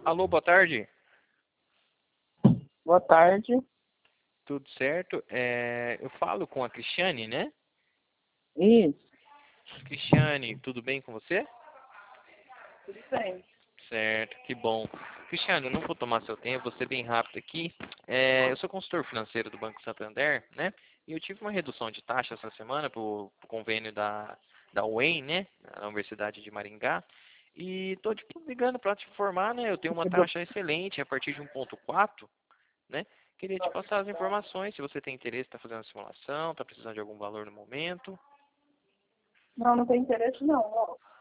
Alô, boa tarde. Boa tarde. Tudo certo? Eu falo com a Cristiane, né? Isso, Cristiane, tudo bem com você? tudo bem. Certo, que bom. Cristiane, eu não vou tomar seu tempo, vou ser bem rápido aqui. Eu sou consultor financeiro do Banco Santander, né? E eu tive uma redução de taxa essa semana pro convênio da UEM, né? Na Universidade de Maringá. E estou ligando para te informar, né? Eu tenho uma taxa excelente a partir de 1,4, né? Queria te passar as informações, se você tem interesse, está fazendo a simulação, está precisando de algum valor no momento. Não, não tem interesse não, ó.